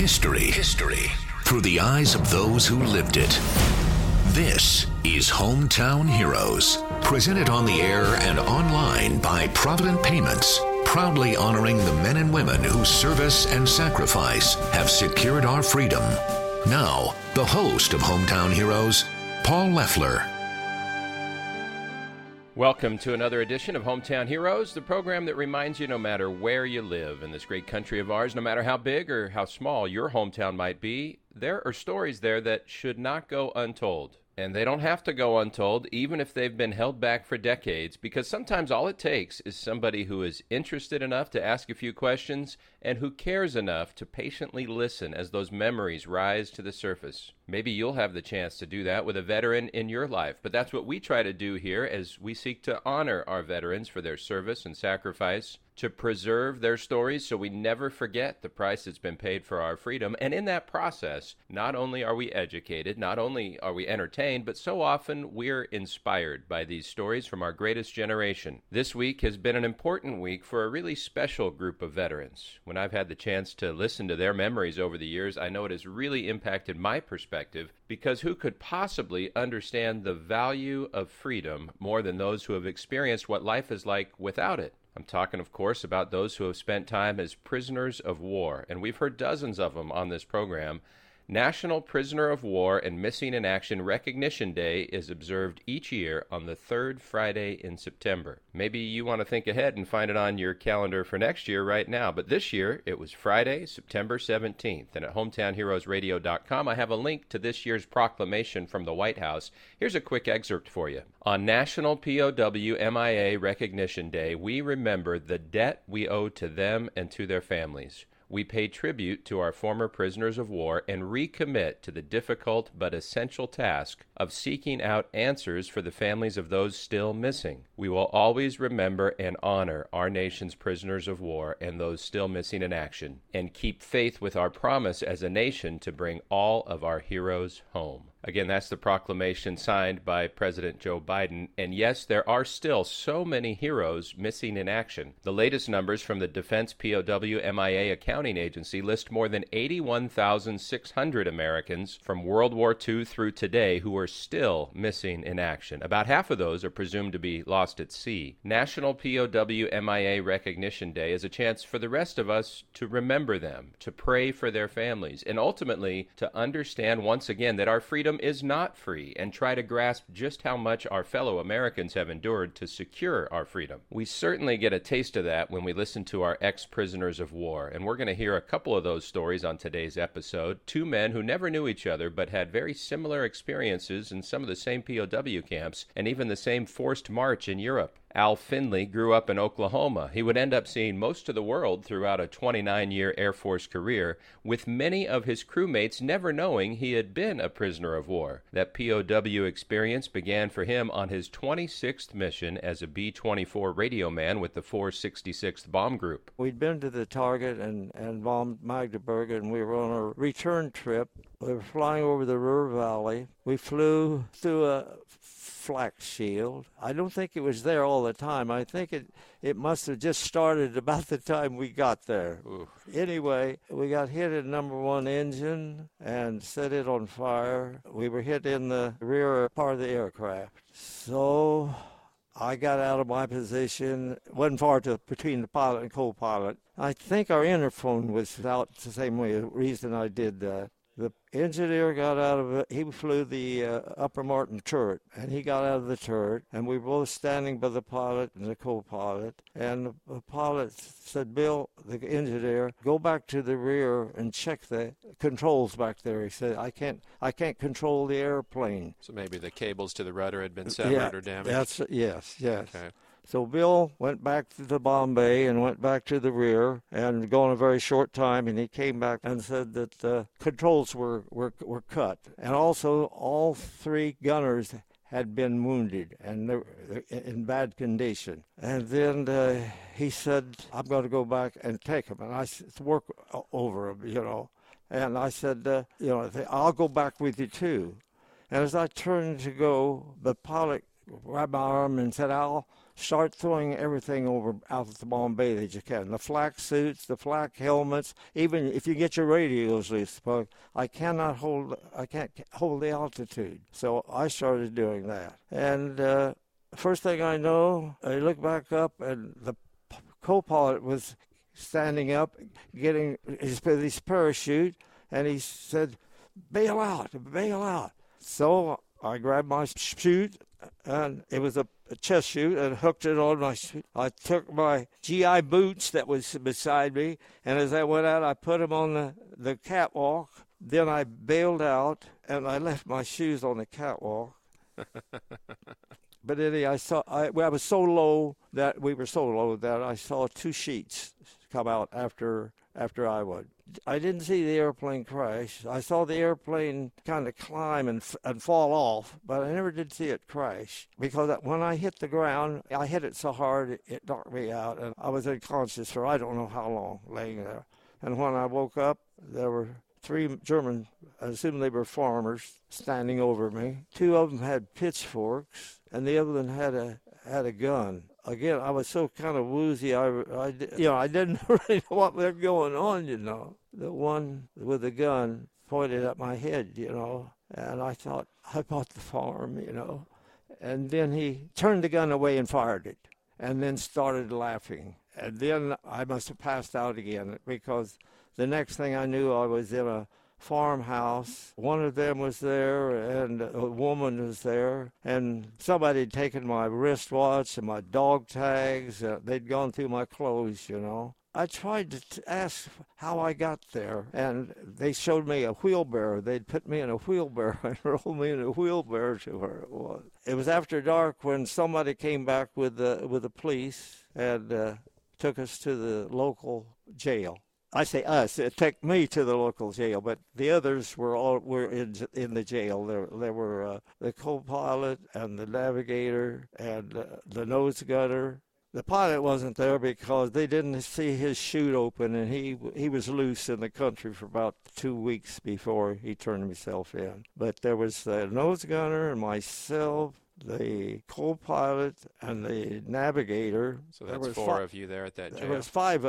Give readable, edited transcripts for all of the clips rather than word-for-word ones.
History through the eyes of those who lived it. This is Hometown Heroes, presented on the air and online by Provident Payments, proudly honoring the men and women whose service and sacrifice have secured our freedom. Now, the host of Hometown Heroes, Paul Leffler. Welcome to another edition of Hometown Heroes, the program that reminds you no matter where you live in this great country of ours, no matter how big or how small your hometown might be, there are stories there that should not go untold. And they don't have to go untold, even if they've been held back for decades, because sometimes all it takes is somebody who is interested enough to ask a few questions and who cares enough to patiently listen as those memories rise to the surface. Maybe you'll have the chance to do that with a veteran in your life, but that's what we try to do here as we seek to honor our veterans for their service and sacrifice, to preserve their stories so we never forget the price that's been paid for our freedom. And in that process, not only are we educated, not only are we entertained, but so often we're inspired by these stories from our greatest generation. This week has been an important week for a really special group of veterans. When I've had the chance to listen to their memories over the years, I know it has really impacted my perspective, because who could possibly understand the value of freedom more than those who have experienced what life is like without it? I'm talking, of course, about those who have spent time as prisoners of war, and we've heard dozens of them on this program. National Prisoner of War and Missing in Action Recognition Day is observed each year on the third Friday in September. Maybe you want to think ahead and find it on your calendar for next year right now, but this year it was Friday, September 17th, and at hometownheroesradio.com I have a link to this year's proclamation from the White House. Here's a quick excerpt for you. On National POW MIA Recognition Day, we remember the debt we owe to them and to their families. We pay tribute to our former prisoners of war and recommit to the difficult but essential task of seeking out answers for the families of those still missing. We will always remember and honor our nation's prisoners of war and those still missing in action, and keep faith with our promise as a nation to bring all of our heroes home. Again, that's the proclamation signed by President Joe Biden. And yes, there are still so many heroes missing in action. The latest numbers from the Defense POW MIA Accounting Agency list more than 81,600 Americans from World War II through today who are still missing in action. About half of those are presumed to be lost at sea. National POW MIA Recognition Day is a chance for the rest of us to remember them, to pray for their families, and ultimately to understand once again that our freedom is not free, and try to grasp just how much our fellow Americans have endured to secure our freedom. We certainly get a taste of that when we listen to our ex-prisoners of war, and we're going to hear a couple of those stories on today's episode. Two men who never knew each other but had very similar experiences in some of the same POW camps and even the same forced march in Europe. Al Finley grew up in Oklahoma. He would end up seeing most of the world throughout a 29-year Air Force career, with many of his crewmates never knowing he had been a prisoner of war. That POW experience began for him on his 26th mission as a B-24 radio man with the 466th Bomb Group. We'd been to the target and bombed Magdeburg, and we were on a return trip. We were flying over the Ruhr Valley. We flew through a flak shield. I don't think it was there all the time. I think it must have just started about the time we got there. Ooh. Anyway, we got hit in number one engine and set it on fire. We were hit in the rear part of the aircraft. So I got out of my position. It wasn't far between the pilot and co-pilot. I think our interphone was out the same way, the reason I did that. The engineer got out of it. He flew the upper Martin turret, and he got out of the turret, and we were both standing by the pilot and the co-pilot. And the pilot said, "Bill," the engineer, "go back to the rear and check the controls back there." He said, I can't control the airplane." So maybe the cables to the rudder had been severed or damaged? Yes. Okay. So Bill went back to the Bombay and went back to the rear and gone a very short time, and he came back and said that the controls were cut. And also all three gunners had been wounded and they're in bad condition. And then he said, "I'm going to go back and take them." And I said, "Work over them, And I said, "I'll go back with you too." And as I turned to go, the pilot grabbed my arm and said, "Al, start throwing everything over out at the bomb bay that you can. The flak suits, the flak helmets, even if you get your radios loose. But I can't hold the altitude. So I started doing that. And first thing I know, I look back up and the co-pilot was standing up, getting his parachute, and he said, bail out, bail out. So I grabbed my chute, and it was a chest chute, and hooked it on my chute. I took my GI boots that was beside me, and as I went out, I put them on the catwalk. Then I bailed out, and I left my shoes on the catwalk. But anyway, I was so low that I saw two sheets come out after I would. I didn't see the airplane crash. I saw the airplane kind of climb and fall off, but I never did see it crash because when I hit the ground, I hit it so hard it knocked me out, and I was unconscious for I don't know how long, laying there. And when I woke up, there were 3 German, I assume they were farmers, standing over me. 2 of them had pitchforks, and the other one had a gun. Again, I was so kind of woozy. I didn't really know what was going on. The one with the gun pointed at my head. And I thought I bought the farm. And then he turned the gun away and fired it, and then started laughing. And then I must have passed out again because the next thing I knew, I was in a farmhouse. One of them was there, and a woman was there, and somebody had taken my wristwatch and my dog tags. They'd gone through my clothes, I tried to ask how I got there, and they showed me a wheelbarrow. They'd put me in a wheelbarrow and rolled me in a wheelbarrow to where it was. It was after dark when somebody came back with the police and took us to the local jail. I say us. It took me to the local jail, but the others were in the jail. There were the co-pilot and the navigator and the nose gunner. The pilot wasn't there because they didn't see his chute open, and he was loose in the country for about 2 weeks before he turned himself in. But there was the nose gunner and myself, the co-pilot, and the navigator. So that's 4 of you there at that jail? There was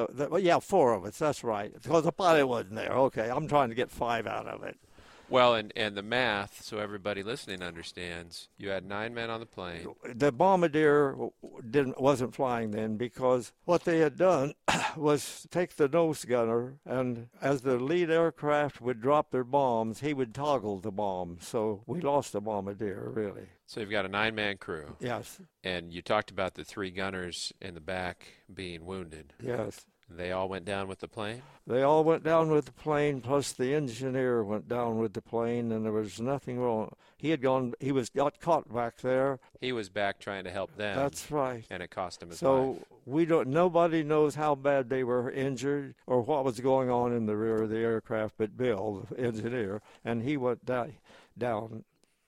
4 of us, that's right. Because the pilot wasn't there. Okay, I'm trying to get 5 out of it. Well, and the math, so everybody listening understands, you had 9 men on the plane. The Bombardier wasn't flying then because what they had done was take the nose gunner, and as the lead aircraft would drop their bombs, he would toggle the bomb. So we lost the Bombardier, really. So you've got a 9-man crew. Yes. And you talked about the 3 gunners in the back being wounded. Yes. They all went down with the plane? They all went down with the plane, plus the engineer went down with the plane, and there was nothing wrong. He got caught back there. He was back trying to help them. That's right. And it cost him his life. So nobody knows how bad they were injured or what was going on in the rear of the aircraft but Bill, the engineer, and he went down.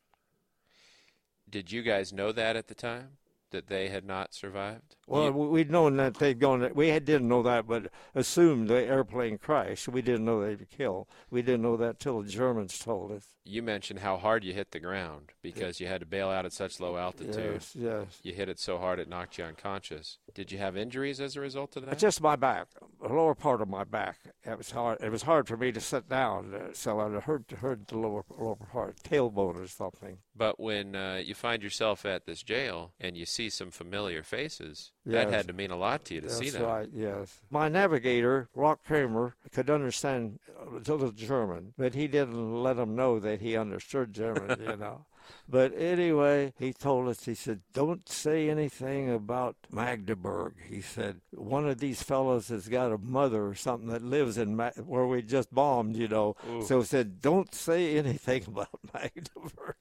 Did you guys know that at the time, that they had not survived? Well, we'd known that they'd gone. We didn't know that, but assumed the airplane crashed. We didn't know they'd be killed. We didn't know that till the Germans told us. You mentioned how hard you hit the ground because you had to bail out at such low altitude. Yes. You hit it so hard it knocked you unconscious. Did you have injuries as a result of that? Just my back, the lower part of my back. It was hard. It was hard for me to sit down, so I heard the lower part, tailbone or something. But when you find yourself at this jail and you see some familiar faces, that had to mean a lot to you to see that. That's right, yes. My navigator, Rock Kramer, could understand a little German, but he didn't let him know that he understood German, But anyway, he told us, he said, don't say anything about Magdeburg. He said, one of these fellows has got a mother or something that lives in where we just bombed, Ooh. So he said, don't say anything about Magdeburg.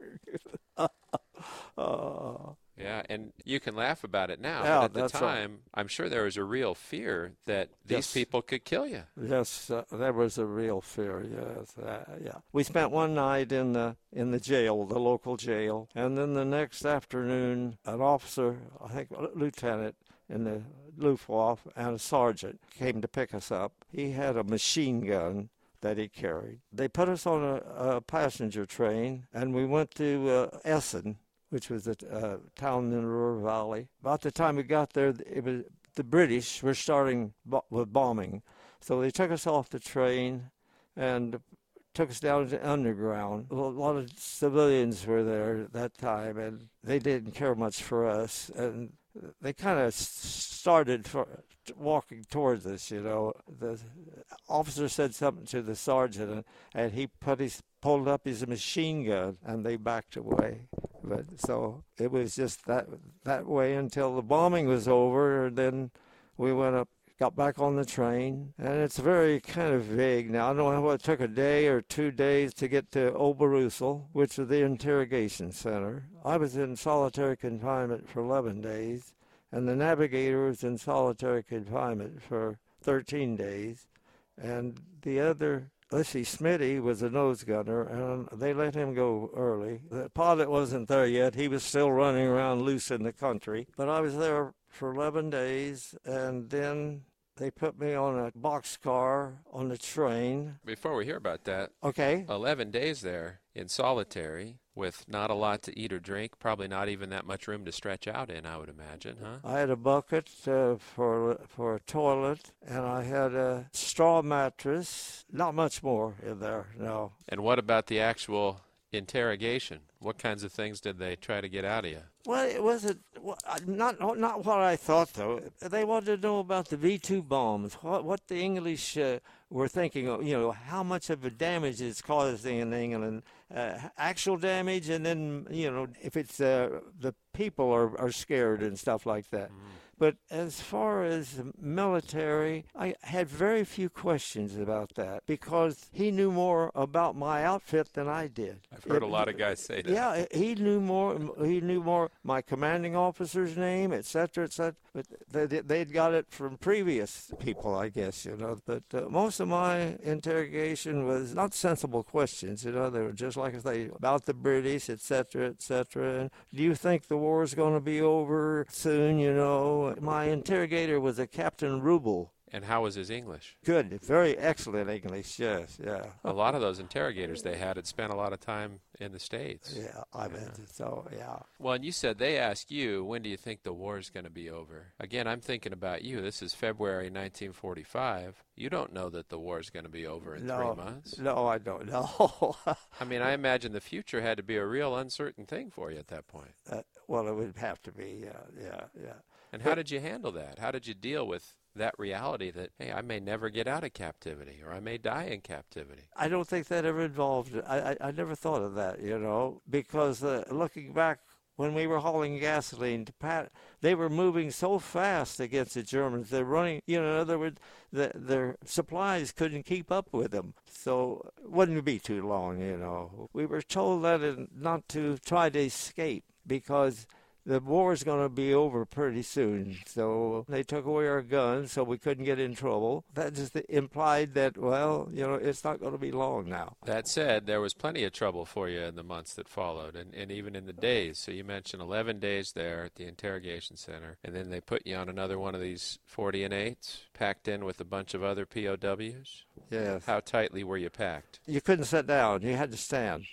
Yeah, and you can laugh about it now, yeah, but at the time, right. I'm sure there was a real fear that these people could kill you. Yes, there was a real fear, yes. Yeah. We spent one night in the jail, the local jail, and then the next afternoon, an officer, I think a lieutenant in the Luftwaffe, and a sergeant came to pick us up. He had a machine gun that he carried. They put us on a passenger train, and we went to Essen, which was a town in the Ruhr Valley. About the time we got there, the British were starting with bombing. So they took us off the train and took us down to the underground. A lot of civilians were there at that time, and they didn't care much for us. And they kind of started walking towards us, you know. The officer said something to the sergeant, and he pulled up his machine gun, and they backed away. But so it was just that way until the bombing was over, and then we went up, got back on the train, and it's very kind of vague now. I don't know whether it took a day or 2 days to get to Oberusel, which is the interrogation center. I was in solitary confinement for 11 days, and the navigator was in solitary confinement for 13 days, and the other, Smitty was a nose gunner, and they let him go early. The pilot wasn't there yet. He was still running around loose in the country. But I was there for 11 days, and then they put me on a boxcar on the train. Before we hear about that, okay, 11 days there in solitary with not a lot to eat or drink, probably not even that much room to stretch out in, I would imagine, huh? I had a bucket for a toilet, and I had a straw mattress. Not much more in there, no. And what about the actual interrogation? What kinds of things did they try to get out of you? Well, it wasn't not what I thought, though. They wanted to know about the V2 bombs, what the English were thinking of, you know, how much of a damage it's causing in England, actual damage, and then, you know, if it's the people are scared and stuff like that. But as far as military, I had very few questions about that because he knew more about my outfit than I did. I've heard a lot of guys say that. Yeah, he knew more. He knew more my commanding officer's name, et cetera, et cetera. But they'd got it from previous people, I guess, you know. But most of my interrogation was not sensible questions, you know. They were just like I say, about the British, et cetera, et cetera. And do you think the war's going to be over soon, you know? My interrogator was a Captain Rubel. And how was his English? Good, very excellent English, yes, yeah. A lot of those interrogators they had spent a lot of time in the States. Yeah, I mean, so, yeah. Well, and you said they asked you, when do you think the war's going to be over? Again, I'm thinking about you. This is February 1945. You don't know that the war's going to be over in 3 months. No, I don't know. I mean, I imagine the future had to be a real uncertain thing for you at that point. Well, it would have to be, yeah. And how did you handle that? How did you deal with that reality that, hey, I may never get out of captivity or I may die in captivity? I don't think that ever involved it. I never thought of that, you know, because looking back when we were hauling gasoline to Pat, they were moving so fast against the Germans. They're running, you know, in other words, their supplies couldn't keep up with them. So it wouldn't be too long, you know. We were told that not to try to escape because the war's going to be over pretty soon. So they took away our guns so we couldn't get in trouble. That just implied that, well, you know, it's not going to be long now. That said, there was plenty of trouble for you in the months that followed and even in the days. So you mentioned 11 days there at the interrogation center, and then they put you on another one of these 40 and 8s, packed in with a bunch of other POWs? Yes. How tightly were you packed? You couldn't sit down. You had to stand.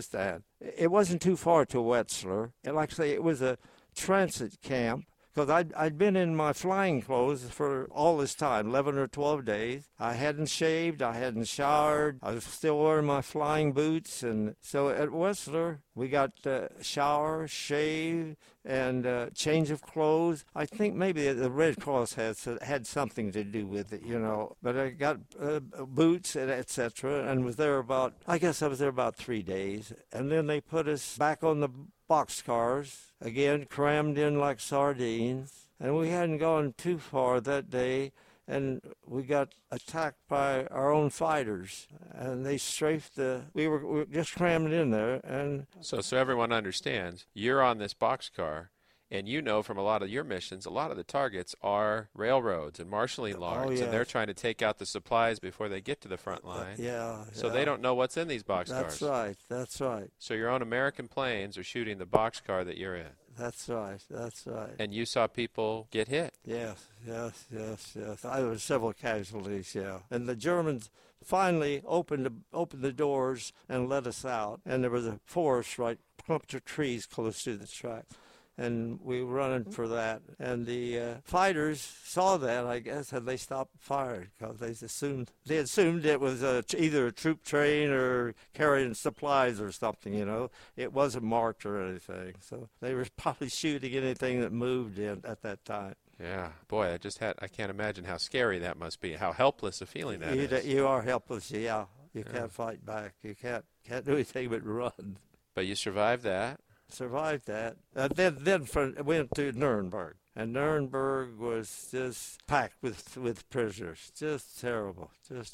It wasn't too far to Wetzlar. Like I say, it was a transit camp because I'd been in my flying clothes for all this time, 11 or 12 days. I hadn't shaved. I hadn't showered. I was still wearing my flying boots. And so at Wetzlar, we got shower, shave, and change of clothes. I think maybe the Red Cross had something to do with it, you know. But I got boots and et cetera, and was there I was there about 3 days. And then they put us back on the boxcars, again crammed in like sardines. And we hadn't gone too far that day, and we got attacked by our own fighters, and they strafed we were just crammed in there. And so everyone understands, you're on this boxcar, and you know from a lot of your missions, a lot of the targets are railroads and marshalling lines, and they're trying to take out the supplies before they get to the front line. So they don't know what's in these boxcars. That's right. So your own American planes are shooting the boxcar that you're in. That's right. That's right. And you saw people get hit. Yes. There were several casualties, yeah. And the Germans finally opened the doors and let us out. And there was a forest right, clumps of trees close to the track. And we were running for that. And the fighters saw that, I guess, and they stopped firing because they assumed it was either a troop train or carrying supplies or something, you know. It wasn't marked or anything. So they were probably shooting anything that moved at that time. Yeah, boy, I can't imagine how scary that must be, how helpless a feeling that is. You are helpless, yeah. You can't fight back. You can't do anything but run. But you survived that. Survived that. Then went to Nuremberg. And Nuremberg was just packed with prisoners. Just terrible.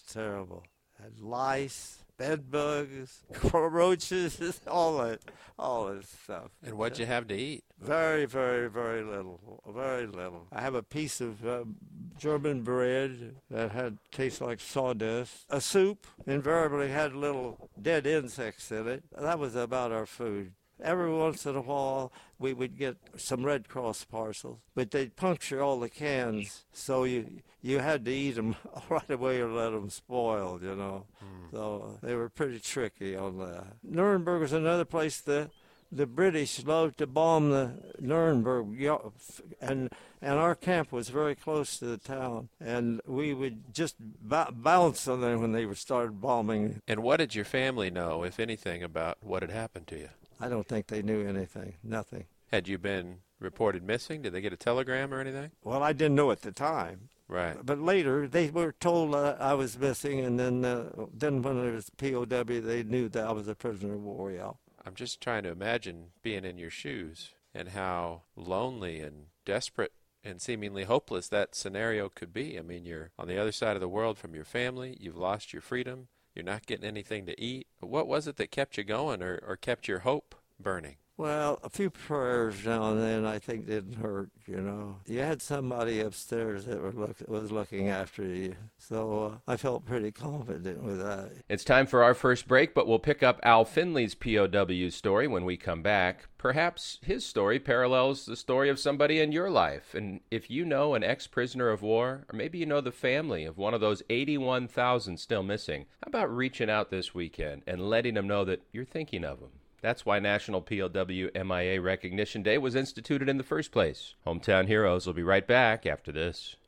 Had lice, bed bugs, roaches, all that stuff. And what'd you have to eat? Very, very, very little. Very little. I have a piece of German bread that tastes like sawdust. A soup invariably had little dead insects in it. That was about our food. Every once in a while, we would get some Red Cross parcels, but they'd puncture all the cans, so you had to eat them right away or let them spoil, you know. So they were pretty tricky on that. Nuremberg was another place the British loved to bomb the Nuremberg, and our camp was very close to the town, and we would just bounce on them when they started bombing. And what did your family know, if anything, about what had happened to you? I don't think they knew anything, nothing. Had you been reported missing? Did they get a telegram or anything? Well, I didn't know at the time. Right. But later, they were told I was missing, and then when it was POW, they knew that I was a prisoner of war, yeah. I'm just trying to imagine being in your shoes and how lonely and desperate and seemingly hopeless that scenario could be. I mean, you're on the other side of the world from your family. You've lost your freedom. You're not getting anything to eat. What was it that kept you going or kept your hope burning? Well, a few prayers now and then I think didn't hurt, you know. You had somebody upstairs that was looking after you, so I felt pretty confident with that. It's time for our first break, but we'll pick up Al Finley's POW story when we come back. Perhaps his story parallels the story of somebody in your life, and if you know an ex-prisoner of war, or maybe you know the family of one of those 81,000 still missing, how about reaching out this weekend and letting them know that you're thinking of them? That's why National POW MIA Recognition Day was instituted in the first place. Hometown Heroes will be right back after this.